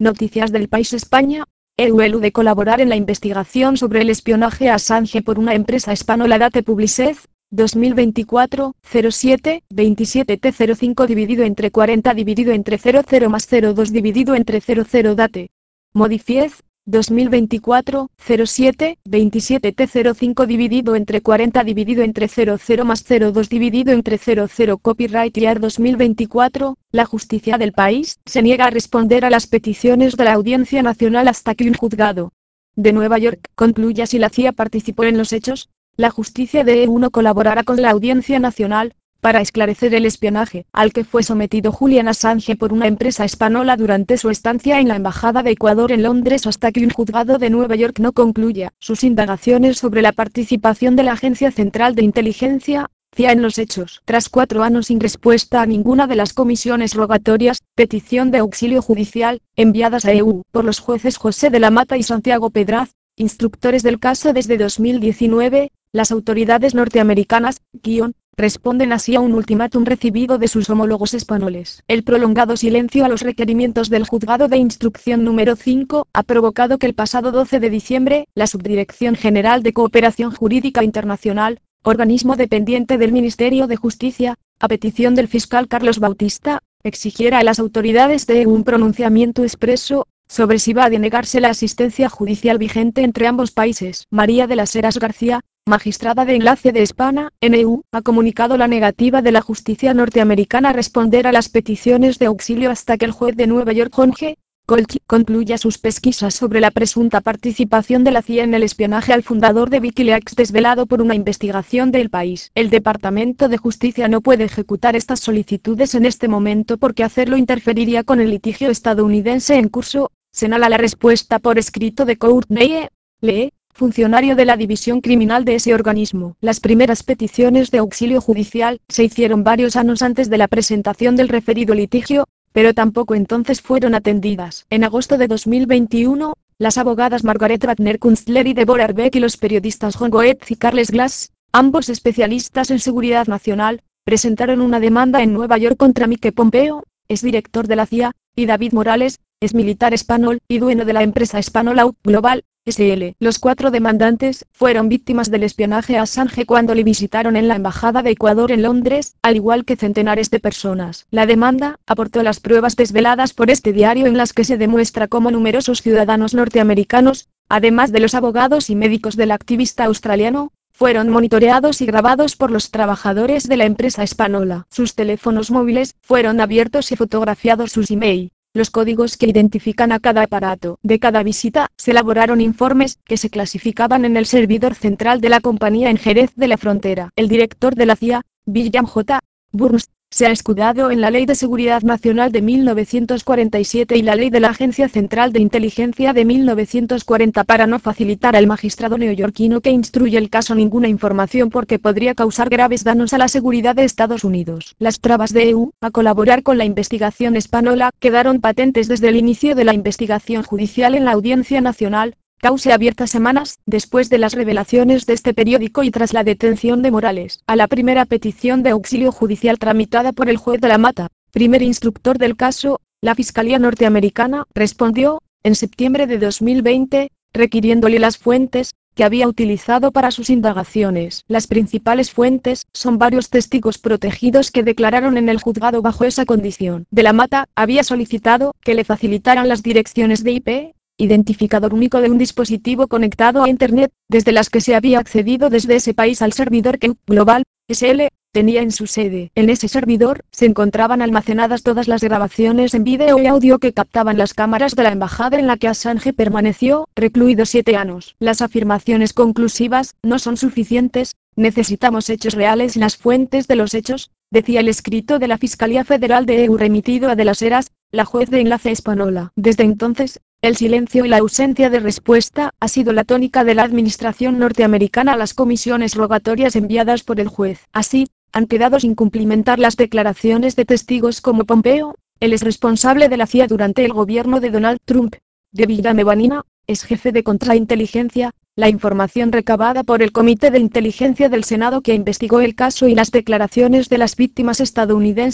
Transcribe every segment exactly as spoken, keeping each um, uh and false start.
Noticias del País España. E U elude colaborar en la investigación sobre el espionaje a Assange por una empresa española. Date Publicez, dos mil veinticuatro, cero siete, veintisiete T cero cinco dividido entre cuarenta dividido entre cero cero más cero dos dividido entre cero cero. Date Modifiez, dos mil veinticuatro, cero siete, veintisiete T cero cinco dividido entre cuarenta dividido entre cero cero más cero dos dividido entre cero cero. Copyright Year dos mil veinticuatro. La justicia del país se niega a responder a las peticiones de la Audiencia Nacional hasta que un juzgado de Nueva York concluya si la C I A participó en los hechos. La justicia de E U no colaborará con la Audiencia Nacional para esclarecer el espionaje al que fue sometido Julian Assange por una empresa española durante su estancia en la Embajada de Ecuador en Londres hasta que un juzgado de Nueva York no concluya sus indagaciones sobre la participación de la Agencia Central de Inteligencia, C I A, en los hechos. Tras cuatro años sin respuesta a ninguna de las comisiones rogatorias, petición de auxilio judicial, enviadas a E U por los jueces José de la Mata y Santiago Pedraz, instructores del caso desde dos mil diecinueve, las autoridades norteamericanas, guión, responden así a un ultimátum recibido de sus homólogos españoles. El prolongado silencio a los requerimientos del Juzgado de Instrucción número cinco ha provocado que el pasado doce de diciembre, la Subdirección General de Cooperación Jurídica Internacional, organismo dependiente del Ministerio de Justicia, a petición del fiscal Carlos Bautista, exigiera a las autoridades de E U un pronunciamiento expreso sobre si va a denegarse la asistencia judicial vigente entre ambos países. María de las Heras García, magistrada de enlace de España, en E U, ha comunicado la negativa de la justicia norteamericana a responder a las peticiones de auxilio hasta que el juez de Nueva York, John G. Golchi, concluya sus pesquisas sobre la presunta participación de la C I A en el espionaje al fundador de Wikileaks desvelado por una investigación del país. El Departamento de Justicia no puede ejecutar estas solicitudes en este momento porque hacerlo interferiría con el litigio estadounidense en curso, señala la respuesta por escrito de Courtney E. Lee, funcionario de la división criminal de ese organismo. Las primeras peticiones de auxilio judicial se hicieron varios años antes de la presentación del referido litigio, pero tampoco entonces fueron atendidas. En agosto de dos mil veintiuno, las abogadas Margaret Wagner Kunstler y Deborah Arbeck y los periodistas John Goetz y Carles Glass, ambos especialistas en seguridad nacional, presentaron una demanda en Nueva York contra Mike Pompeo, exdirector de la C I A, y David Morales, exmilitar español y dueño de la empresa española U Global S L. Los cuatro demandantes fueron víctimas del espionaje a Assange cuando le visitaron en la Embajada de Ecuador en Londres, al igual que centenares de personas. La demanda aportó las pruebas desveladas por este diario en las que se demuestra cómo numerosos ciudadanos norteamericanos, además de los abogados y médicos del activista australiano, fueron monitoreados y grabados por los trabajadores de la empresa española. Sus teléfonos móviles fueron abiertos y fotografiados sus email. Los códigos que identifican a cada aparato de cada visita, se elaboraron informes que se clasificaban en el servidor central de la compañía en Jerez de la Frontera. El director de la C I A, William J. Burns, se ha escudado en la Ley de Seguridad Nacional de mil novecientos cuarenta y siete y la Ley de la Agencia Central de Inteligencia de mil novecientos cuarenta para no facilitar al magistrado neoyorquino que instruye el caso ninguna información porque podría causar graves daños a la seguridad de Estados Unidos. Las trabas de E U a colaborar con la investigación española quedaron patentes desde el inicio de la investigación judicial en la Audiencia Nacional, causa abierta semanas después de las revelaciones de este periódico y tras la detención de Morales. A la primera petición de auxilio judicial tramitada por el juez de la Mata, primer instructor del caso, la Fiscalía norteamericana respondió, en septiembre de dos mil veinte, requiriéndole las fuentes que había utilizado para sus indagaciones. Las principales fuentes son varios testigos protegidos que declararon en el juzgado bajo esa condición. De la Mata había solicitado que le facilitaran las direcciones de I P, identificador único de un dispositivo conectado a Internet, desde las que se había accedido desde ese país al servidor que U Global S L tenía en su sede. En ese servidor se encontraban almacenadas todas las grabaciones en vídeo y audio que captaban las cámaras de la embajada en la que Assange permaneció recluido siete años. Las afirmaciones conclusivas no son suficientes, necesitamos hechos reales y las fuentes de los hechos, decía el escrito de la Fiscalía Federal de E U remitido a de las Heras, la juez de enlace española. Desde entonces, el silencio y la ausencia de respuesta ha sido la tónica de la administración norteamericana a las comisiones rogatorias enviadas por el juez. Así, han quedado sin cumplimentar las declaraciones de testigos como Pompeo, el ex responsable de la C I A durante el gobierno de Donald Trump, David Mevanina, ex jefe de contrainteligencia, la información recabada por el Comité de Inteligencia del Senado que investigó el caso y las declaraciones de las víctimas estadounidenses,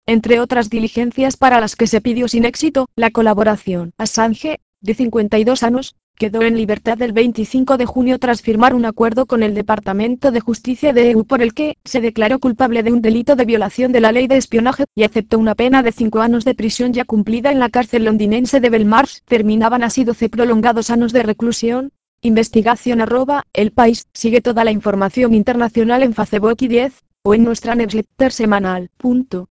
Entre otras diligencias para las que se pidió sin éxito la colaboración, Assange, de cincuenta y dos años, quedó en libertad el veinticinco de junio tras firmar un acuerdo con el Departamento de Justicia de E U por el que se declaró culpable de un delito de violación de la ley de espionaje y aceptó una pena de cinco años de prisión ya cumplida en la cárcel londinense de Belmarsh. Terminaban así doce prolongados años de reclusión. Investigación arroba, El País. Sigue toda la información internacional en Facebook y diez, o en nuestra newsletter semanal. Punto.